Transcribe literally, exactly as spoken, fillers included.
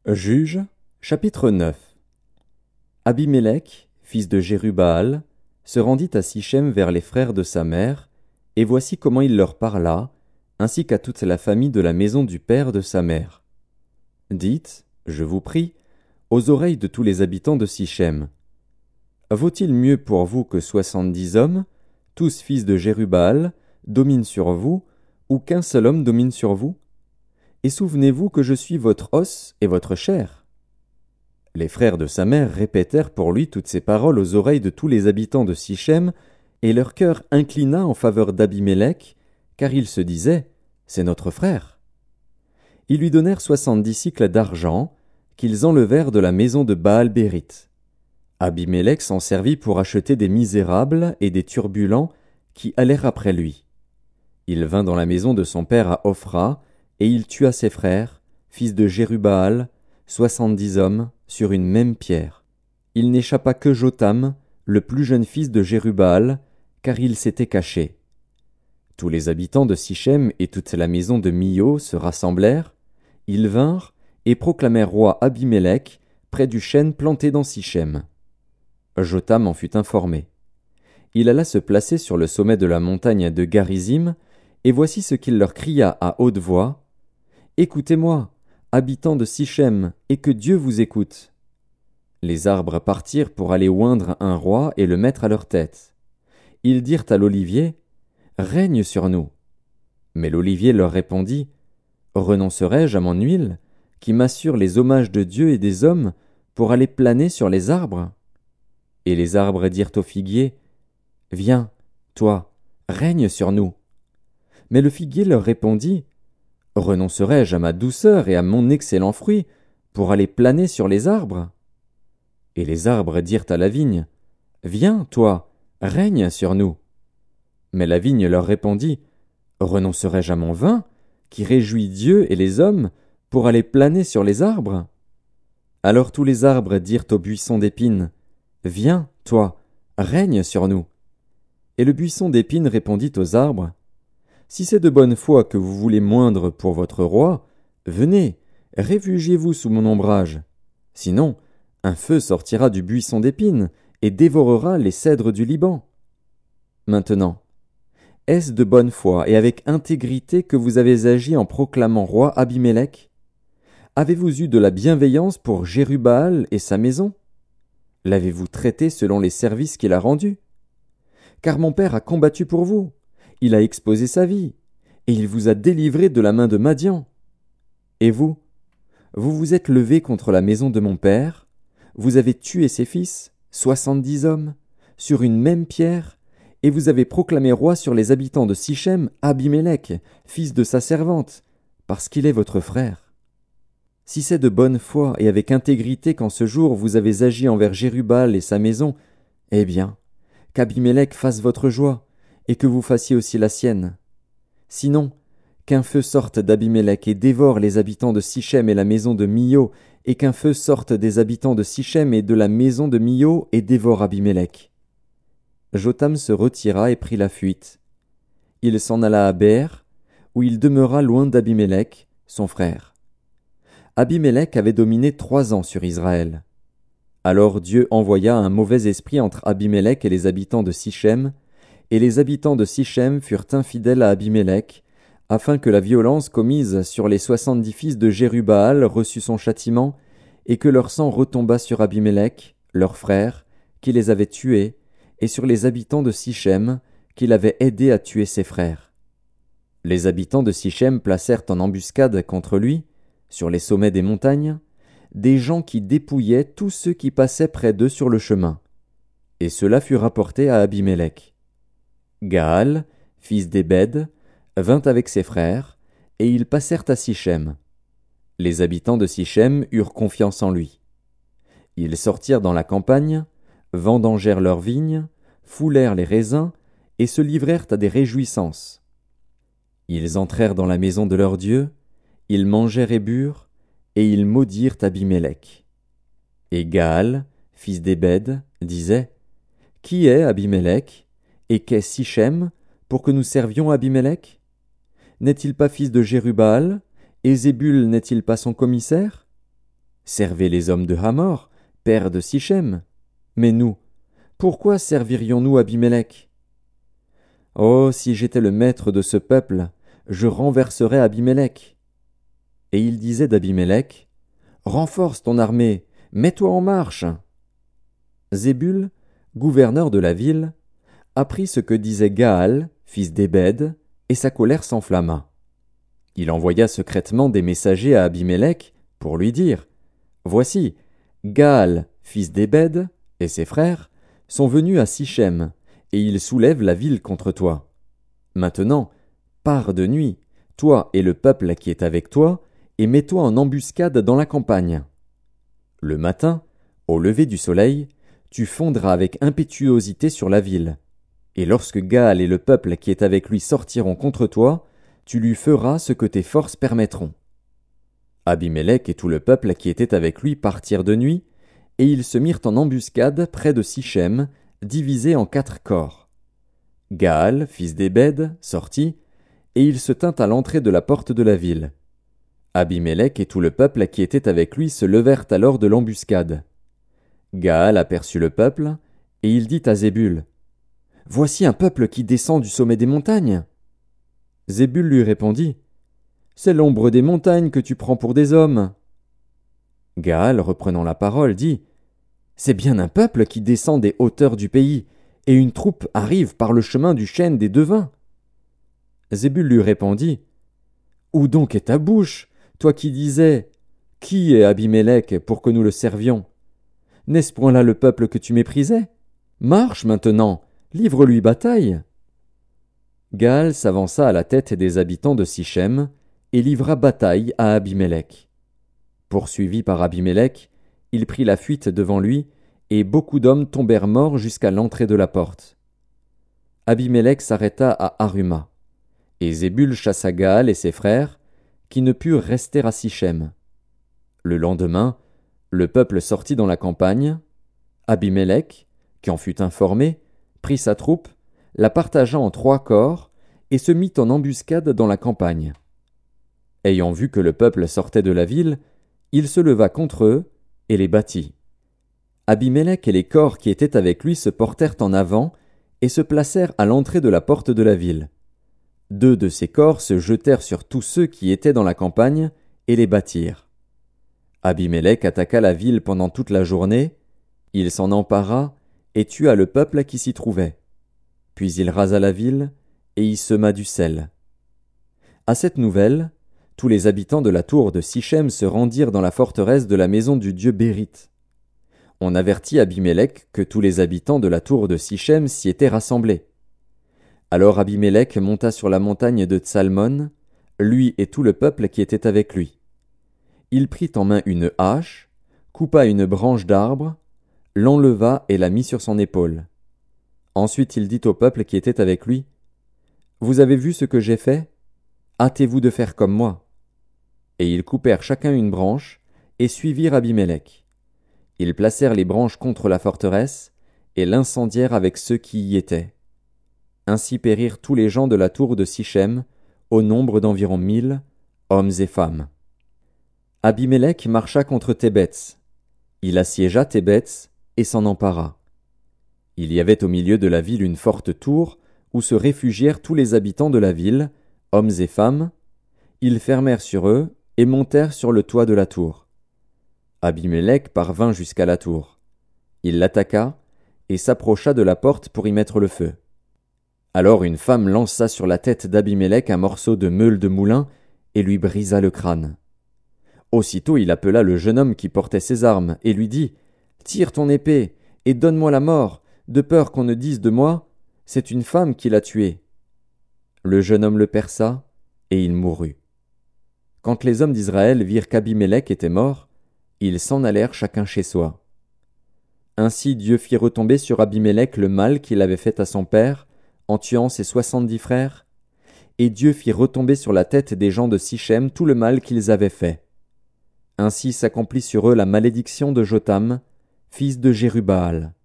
Juges, chapitre neuf. Abimélec, fils de Jérubbaal, se rendit à Sichem vers les frères de sa mère, et voici comment il leur parla, ainsi qu'à toute la famille de la maison du père de sa mère. Dites, je vous prie, aux oreilles de tous les habitants de Sichem. Vaut-il mieux pour vous que soixante-dix hommes, tous fils de Jérubbaal, dominent sur vous, ou qu'un seul homme domine sur vous? Et souvenez-vous que je suis votre os et votre chair. Les frères de sa mère répétèrent pour lui toutes ces paroles aux oreilles de tous les habitants de Sichem, et leur cœur inclina en faveur d'Abimélec, car ils se disaient, c'est notre frère. Ils lui donnèrent soixante-dix cycles d'argent, qu'ils enlevèrent de la maison de Baal-Bérith. Abimélec s'en servit pour acheter des misérables et des turbulents qui allèrent après lui. Il vint dans la maison de son père à Ophra, et il tua ses frères, fils de Jérubbaal, soixante-dix hommes, sur une même pierre. Il n'échappa que Jotham, le plus jeune fils de Jérubbaal, car il s'était caché. Tous les habitants de Sichem et toute la maison de Milo se rassemblèrent, ils vinrent et proclamèrent roi Abimélec près du chêne planté dans Sichem. Jotham en fut informé. Il alla se placer sur le sommet de la montagne de Garizim, et voici ce qu'il leur cria à haute voix. Écoutez-moi, habitants de Sichem, et que Dieu vous écoute. Les arbres partirent pour aller oindre un roi et le mettre à leur tête. Ils dirent à l'olivier, règne sur nous. Mais l'olivier leur répondit, renoncerai-je à mon huile, qui m'assure les hommages de Dieu et des hommes, pour aller planer sur les arbres? Et les arbres dirent au figuier, viens, toi, règne sur nous. Mais le figuier leur répondit, renoncerai-je à ma douceur et à mon excellent fruit pour aller planer sur les arbres? Et les arbres dirent à la vigne, viens, toi, règne sur nous. Mais la vigne leur répondit, renoncerai-je à mon vin, qui réjouit Dieu et les hommes, pour aller planer sur les arbres? Alors tous les arbres dirent au buisson d'épines, viens, toi, règne sur nous. Et le buisson d'épines répondit aux arbres, si c'est de bonne foi que vous voulez moindre pour votre roi, venez, réfugiez-vous sous mon ombrage. Sinon, un feu sortira du buisson d'épines et dévorera les cèdres du Liban. Maintenant, est-ce de bonne foi et avec intégrité que vous avez agi en proclamant roi Abimélec? Avez-vous eu de la bienveillance pour Jérubbaal et sa maison? L'avez-vous traité selon les services qu'il a rendus? Car mon père a combattu pour vous. Il a exposé sa vie, et il vous a délivré de la main de Madian. Et vous, vous vous êtes levé contre la maison de mon père, vous avez tué ses fils, soixante-dix hommes, sur une même pierre, et vous avez proclamé roi sur les habitants de Sichem Abimélec, fils de sa servante, parce qu'il est votre frère. Si c'est de bonne foi et avec intégrité qu'en ce jour vous avez agi envers Jérubbaal et sa maison, eh bien, qu'Abimélec fasse votre joie, et que vous fassiez aussi la sienne. Sinon, qu'un feu sorte d'Abimélec et dévore les habitants de Sichem et la maison de Milo, et qu'un feu sorte des habitants de Sichem et de la maison de Milo et dévore Abimélec. Jotham se retira et prit la fuite. Il s'en alla à Bér, où il demeura loin d'Abimélec, son frère. Abimélec avait dominé trois ans sur Israël. Alors Dieu envoya un mauvais esprit entre Abimélec et les habitants de Sichem, et les habitants de Sichem furent infidèles à Abimélec, afin que la violence commise sur les soixante-dix fils de Jérubbaal reçût son châtiment, et que leur sang retombât sur Abimélec, leur frère, qui les avait tués, et sur les habitants de Sichem, qui l'avaient aidé à tuer ses frères. Les habitants de Sichem placèrent en embuscade contre lui, sur les sommets des montagnes, des gens qui dépouillaient tous ceux qui passaient près d'eux sur le chemin. Et cela fut rapporté à Abimélec. Gaal, fils d'Ébed, vint avec ses frères, et ils passèrent à Sichem. Les habitants de Sichem eurent confiance en lui. Ils sortirent dans la campagne, vendangèrent leurs vignes, foulèrent les raisins, et se livrèrent à des réjouissances. Ils entrèrent dans la maison de leur Dieu, ils mangèrent et burent, et ils maudirent Abimélec. Et Gaal, fils d'Ébed, disait, qui est Abimélec? Et qu'est Sichem, pour que nous servions Abimélec? N'est-il pas fils de Jérubbaal, et Zébul n'est-il pas son commissaire? servez les hommes de Hamor, père de Sichem. Mais nous, pourquoi servirions-nous Abimélec? Oh, si j'étais le maître de ce peuple, je renverserais Abimélec. Et il disait d'Abimélec, renforce ton armée, mets-toi en marche. Zébul, gouverneur de la ville, apprit ce que disait Gaal, fils d'Ébed, et sa colère s'enflamma. Il envoya secrètement des messagers à Abimélec pour lui dire, voici, Gaal, fils d'Ébed, et ses frères, sont venus à Sichem, et ils soulèvent la ville contre toi. Maintenant, pars de nuit, toi et le peuple qui est avec toi, et mets-toi en embuscade dans la campagne. Le matin, au lever du soleil, tu fondras avec impétuosité sur la ville. Et lorsque Gaal et le peuple qui est avec lui sortiront contre toi, tu lui feras ce que tes forces permettront. Abimélec et tout le peuple qui était avec lui partirent de nuit, et ils se mirent en embuscade près de Sichem, divisés en quatre corps. Gaal, fils d'Ébed, sortit, et il se tint à l'entrée de la porte de la ville. Abimélec et tout le peuple qui était avec lui se levèrent alors de l'embuscade. Gaal aperçut le peuple, et il dit à Zébul, « Voici un peuple qui descend du sommet des montagnes. » Zébul lui répondit, « C'est l'ombre des montagnes que tu prends pour des hommes. » Gaal, reprenant la parole, dit, « C'est bien un peuple qui descend des hauteurs du pays, et une troupe arrive par le chemin du chêne des devins. » Zébul lui répondit, « Où donc est ta bouche, toi qui disais, « Qui est Abimélec pour que nous le servions » N'est-ce point là le peuple que tu méprisais? Marche maintenant, livre-lui bataille. » Gaal s'avança à la tête des habitants de Sichem et livra bataille à Abimélec. Poursuivi par Abimélec, il prit la fuite devant lui, et beaucoup d'hommes tombèrent morts jusqu'à l'entrée de la porte. Abimélec s'arrêta à Aruma, et Zébul chassa Gaal et ses frères, qui ne purent rester à Sichem. Le lendemain, le peuple sortit dans la campagne. Abimélec, qui en fut informé, prit sa troupe, la partagea en trois corps, et se mit en embuscade dans la campagne. Ayant vu que le peuple sortait de la ville, il se leva contre eux, et les battit. Abimélec et les corps qui étaient avec lui se portèrent en avant, et se placèrent à l'entrée de la porte de la ville. Deux de ces corps se jetèrent sur tous ceux qui étaient dans la campagne, et les battirent. Abimélec attaqua la ville pendant toute la journée, il s'en empara, et tua le peuple qui s'y trouvait. Puis il rasa la ville, et y sema du sel. À cette nouvelle, tous les habitants de la tour de Sichem se rendirent dans la forteresse de la maison du dieu Bérith. On avertit Abimélec que tous les habitants de la tour de Sichem s'y étaient rassemblés. Alors Abimélec monta sur la montagne de Tsalmon, lui et tout le peuple qui était avec lui. Il prit en main une hache, coupa une branche d'arbre, l'enleva et la mit sur son épaule. Ensuite il dit au peuple qui était avec lui, « Vous avez vu ce que j'ai fait? Hâtez-vous de faire comme moi. » Et ils coupèrent chacun une branche, et suivirent Abimélec. Ils placèrent les branches contre la forteresse, et l'incendièrent avec ceux qui y étaient. Ainsi périrent tous les gens de la tour de Sichem, au nombre d'environ mille, hommes et femmes. Abimélec marcha contre Thébets. Il assiégea Thébets et s'en empara. Il y avait au milieu de la ville une forte tour où se réfugièrent tous les habitants de la ville, hommes et femmes. Ils fermèrent sur eux et montèrent sur le toit de la tour. Abimélec parvint jusqu'à la tour. Il l'attaqua et s'approcha de la porte pour y mettre le feu. Alors une femme lança sur la tête d'Abimélec un morceau de meule de moulin et lui brisa le crâne. Aussitôt il appela le jeune homme qui portait ses armes, et lui dit, « Tire ton épée, et donne-moi la mort, de peur qu'on ne dise de moi, c'est une femme qui l'a tué. » Le jeune homme le perça, et il mourut. Quand les hommes d'Israël virent qu'Abimélec était mort, ils s'en allèrent chacun chez soi. Ainsi Dieu fit retomber sur Abimélec le mal qu'il avait fait à son père, en tuant ses soixante-dix frères, et Dieu fit retomber sur la tête des gens de Sichem tout le mal qu'ils avaient fait. Ainsi s'accomplit sur eux la malédiction de Jotham, fils de Jérubbaal.